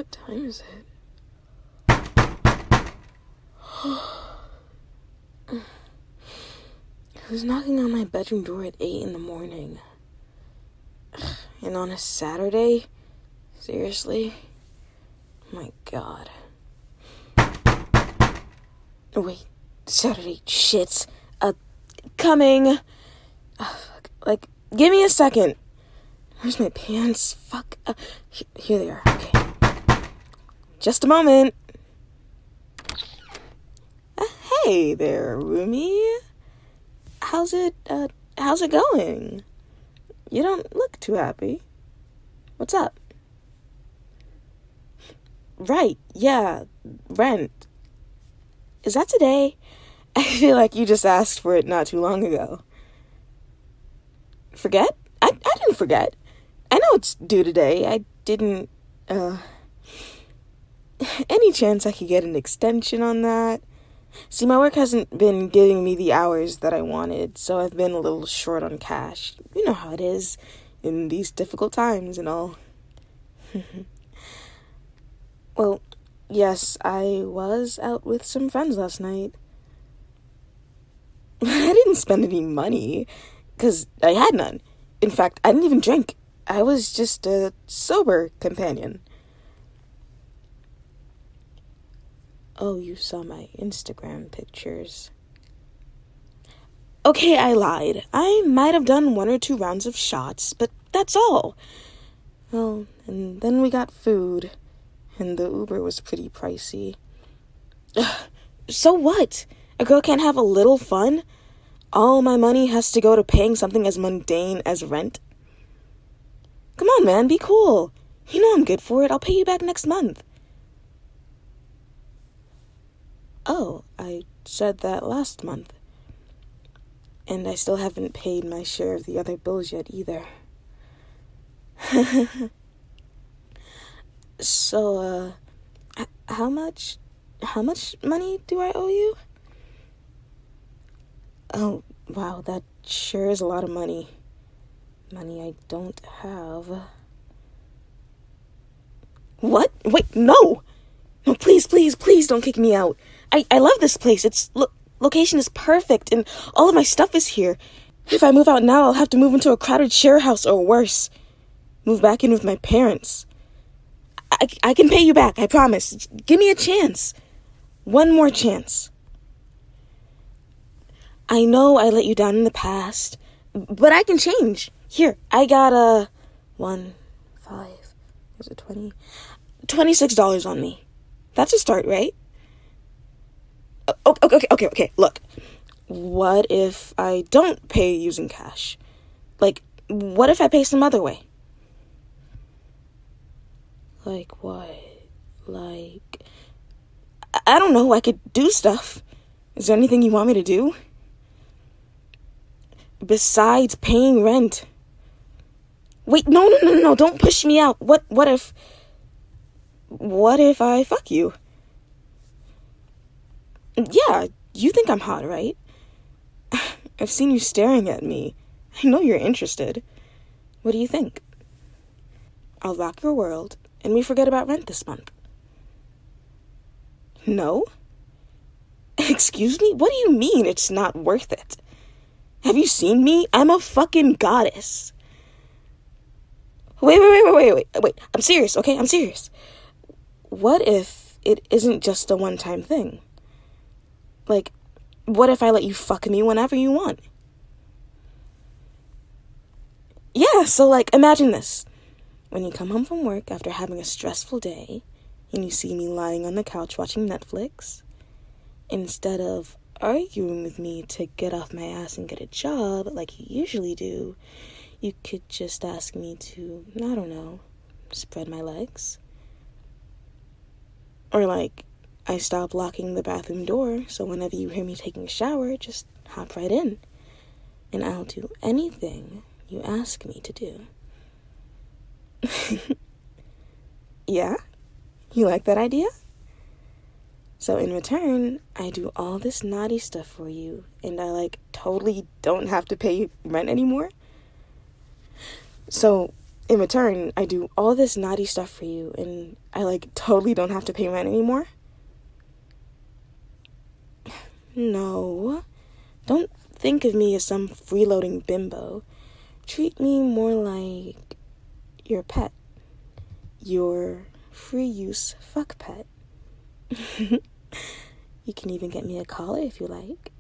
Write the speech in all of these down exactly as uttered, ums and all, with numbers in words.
What time is it? Who's knocking on my bedroom door at eight in the morning? And on a Saturday? Seriously? My God. Oh, wait. Saturday. Shit. Uh, coming. Oh, fuck. Like, give me a second. Where's my pants? Fuck. Uh, he- here they are. Okay. Just a moment. Uh, hey there, Rumi. How's it, uh, how's it going? You don't look too happy. What's up? Right, yeah, rent. Is that today? I feel like you just asked for it not too long ago. Forget? I, I didn't forget. I know it's due today. I didn't, uh... Any chance I could get an extension on that? See, my work hasn't been giving me the hours that I wanted, so I've been a little short on cash. You know how it is in these difficult times and all. Well, yes, I was out with some friends last night. I didn't spend any money, because I had none. In fact, I didn't even drink. I was just a sober companion. Oh, you saw my Instagram pictures. Okay, I lied. I might have done one or two rounds of shots, but that's all. Well, and then we got food, and the Uber was pretty pricey. Ugh, so what? A girl can't have a little fun? All my money has to go to paying something as mundane as rent? Come on, man, be cool. You know I'm good for it. I'll pay you back next month. Oh, I said that last month. And I still haven't paid my share of the other bills yet either. So, uh, h- how much, how much money do I owe you? Oh, wow, that sure is a lot of money. Money I don't have. What? Wait, no! No, please, please, please don't kick me out. I, I love this place. Its lo- location is perfect, and all of my stuff is here. If I move out now, I'll have to move into a crowded share house or worse. Move back in with my parents. I, I can pay you back, I promise. Give me a chance. One more chance. I know I let you down in the past, but I can change. Here, I got a one, five, is it twenty? twenty-six dollars on me. That's a start, right? Okay, okay, okay, okay, look. What if I don't pay using cash? Like, what if I pay some other way? Like what? Like, I don't know, I could do stuff. Is there anything you want me to do? Besides paying rent. Wait, no, no, no, no, don't push me out. What, what if, what if I fuck you? Yeah, you think I'm hot, right? I've seen you staring at me. I know you're interested. What do you think? I'll rock your world, and we forget about rent this month. No? Excuse me? What do you mean it's not worth it? Have you seen me? I'm a fucking goddess. Wait, wait, wait, wait, wait, wait, wait. I'm serious, okay? I'm serious. What if it isn't just a one-time thing? Like, what if I let you fuck me whenever you want? Yeah, so, like, imagine this. When you come home from work after having a stressful day, and you see me lying on the couch watching Netflix, instead of arguing with me to get off my ass and get a job like you usually do, you could just ask me to, I don't know, spread my legs. Or, like, I stop locking the bathroom door, so whenever you hear me taking a shower, just hop right in. And I'll do anything you ask me to do. Yeah? You like that idea? So in return, I do all this naughty stuff for you, and I, like, totally don't have to pay rent anymore. So in return, I do all this naughty stuff for you, and I, like, totally don't have to pay rent anymore? No. Don't think of me as some freeloading bimbo. Treat me more like your pet. Your free-use fuck pet. You can even get me a collar if you like.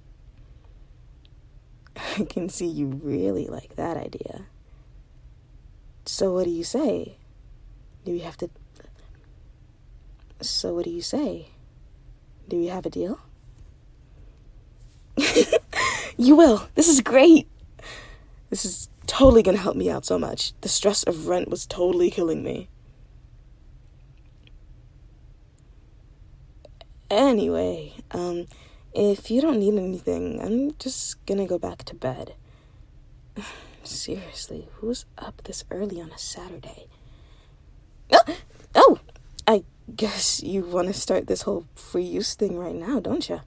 I can see you really like that idea. So what do you say? Do we have to... So what do you say? Do we have a deal? You will. This is great. This is totally gonna help me out so much. The stress of rent was totally killing me. Anyway, um, if you don't need anything, I'm just gonna go back to bed. Seriously, who's up this early on a Saturday? Oh, oh, I guess you want to start this whole free use thing right now, don't you?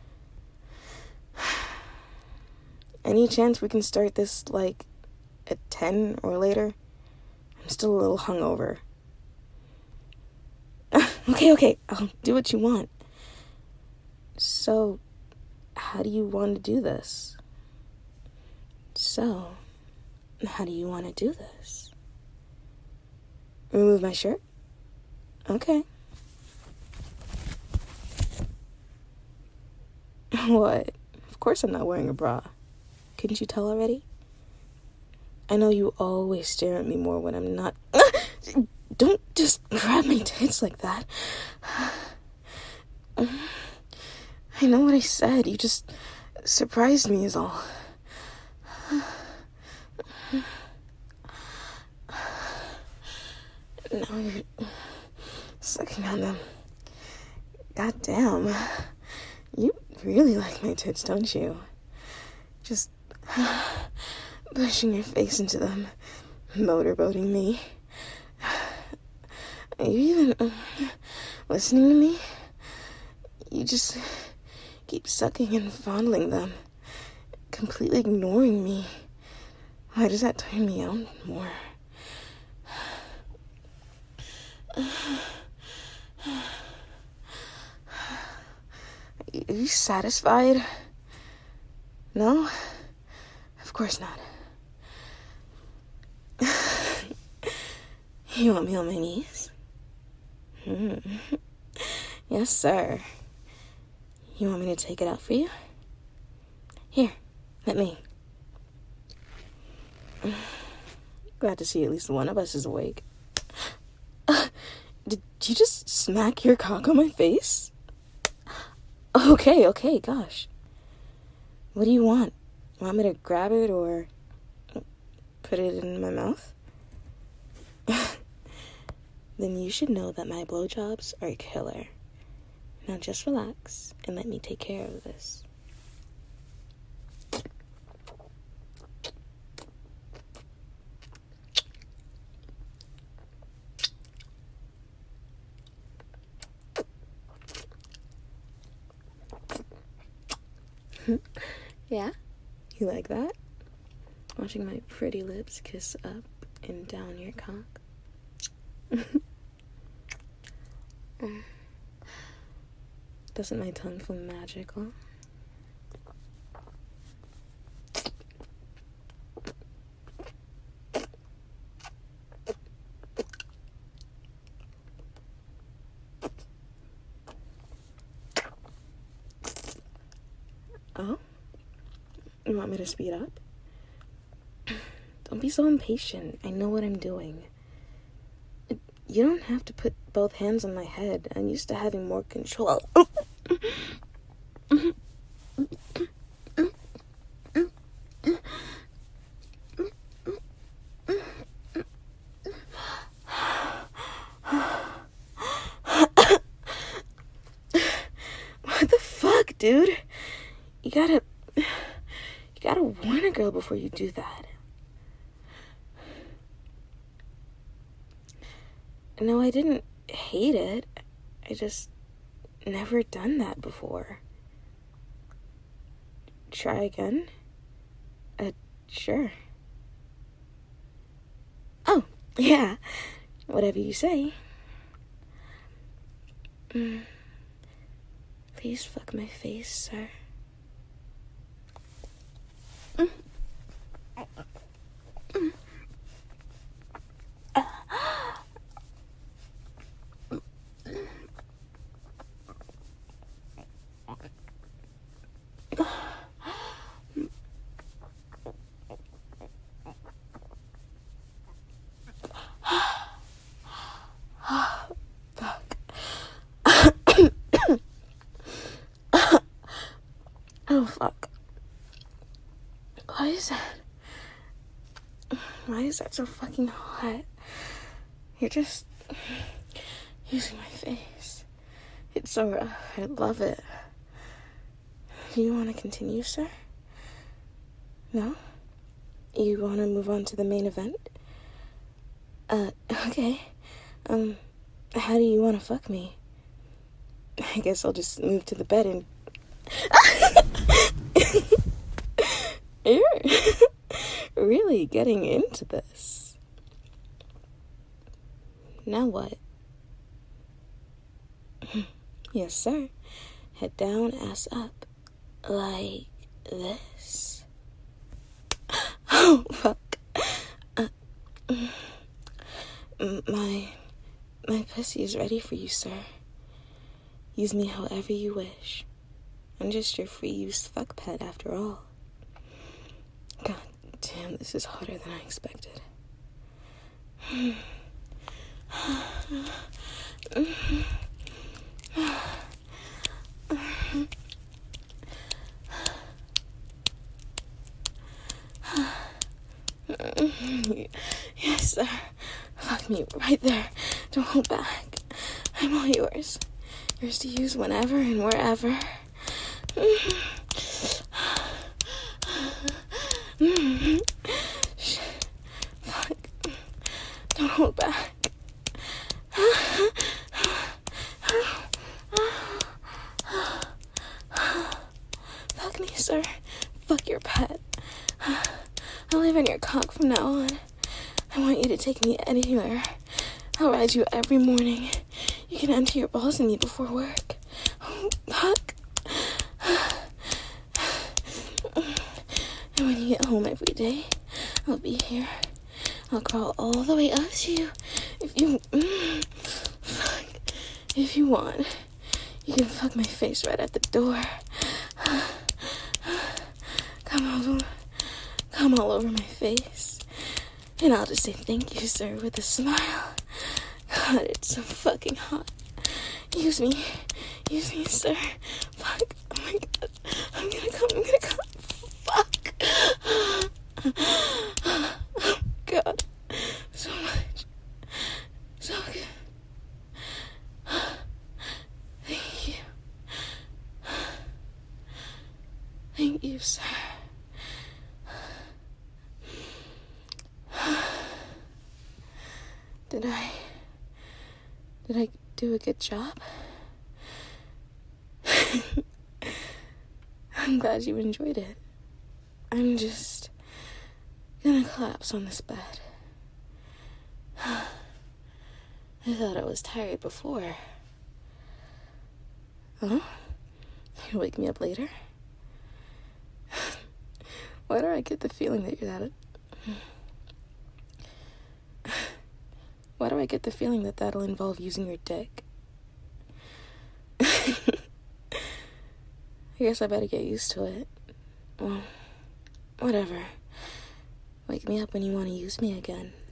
Any chance we can start this, like, at ten or later? I'm still a little hungover. Okay, okay, I'll do what you want. So, how do you want to do this? So, how do you want to do this? Remove my shirt? Okay. What? Of course I'm not wearing a bra. Couldn't you tell already? I know you always stare at me more when I'm not... Don't just grab my tits like that. I know what I said. You just surprised me is all. Now you're sucking on them. God damn. You really like my tits, don't you? Just pushing your face into them, motorboating me. Are you even uh, listening to me? You just keep sucking and fondling them, completely ignoring me. Why does that turn me on more? Are you satisfied? No? Of course not. You want me on my knees? Hmm. Yes, sir. You want me to take it out for you? Here, let me. Glad to see at least one of us is awake. Uh, did you just smack your cock on my face? Okay, okay, gosh. What do you want? Want me to grab it or put it in my mouth? Then you should know that my blowjobs are killer. Now just relax and let me take care of this. Yeah? You like that? Watching my pretty lips kiss up and down your cock? Doesn't my tongue feel magical? Oh? You want me to speed up? Don't be so impatient. I know what I'm doing. You don't have to put both hands on my head. I'm used to having more control. What the fuck, dude? You gotta... You gotta warn a girl before you do that. No, I didn't hate it. I just never done that before. Try again? Uh, sure. Oh, Yeah, whatever you say. Mm. Please fuck my face, sir. Mm. Mm. Oh, fuck. Why is that? Why is that so fucking hot? You're just using my face. It's so rough. I love it. Do you want to continue, sir? No? You want to move on to the main event? Uh, okay. Um, how do you want to fuck me? I guess I'll just move to the bed and... You're really getting into this. Now what? Yes, sir. Head down, ass up. Like this. Oh, fuck. Uh, my... My pussy is ready for you, sir. Use me however you wish. I'm just your free-use fuck pet after all. God damn, this is hotter than I expected. Yes, sir. Fuck me right there. Don't hold back. I'm all yours. Yours to use whenever and wherever. Shit. Fuck. Don't hold back. Fuck me, sir. Fuck your pet. I'll live in your cock from now on. I want you to take me anywhere. I'll ride you every morning. You can empty your balls in me before work. Oh, fuck. And when you get home every day, I'll be here. I'll crawl all the way up to you. If you... Mm, fuck. If you want, you can fuck my face right at the door. Come over. Come all over my face. And I'll just say thank you, sir, with a smile. God, it's so fucking hot. Use me. Use me, sir. Fuck. Oh my god. I'm gonna come. I'm gonna come. Fuck. Oh god. So much. So good. Thank you. Thank you, sir. Did I... Did I do a good job? I'm glad you enjoyed it. I'm just gonna collapse on this bed. I thought I was tired before. Huh? You'll wake me up later? Why do I get the feeling that you're that... Why do I get the feeling that that'll involve using your dick? I guess I better get used to it. Well, whatever. Wake me up when you want to use me again.